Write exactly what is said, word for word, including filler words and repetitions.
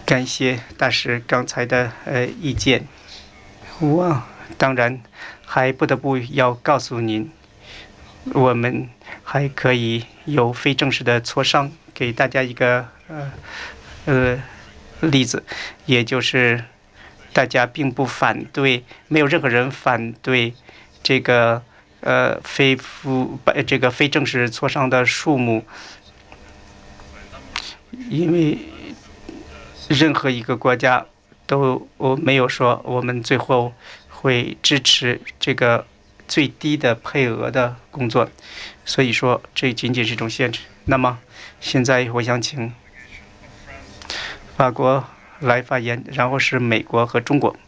感谢大师刚才的呃意见。我当然还不得不要告诉您，我们还可以有非正式的磋商，给大家一个呃呃例子，也就是大家并不反对，没有任何人反对这个呃非夫这个非正式磋商的数目，因为任何一个国家都我没有说我们最后会支持这个最低的配额的工作，所以说这仅仅是一种限制。那么现在我想请法国来发言，然后是美国和中国。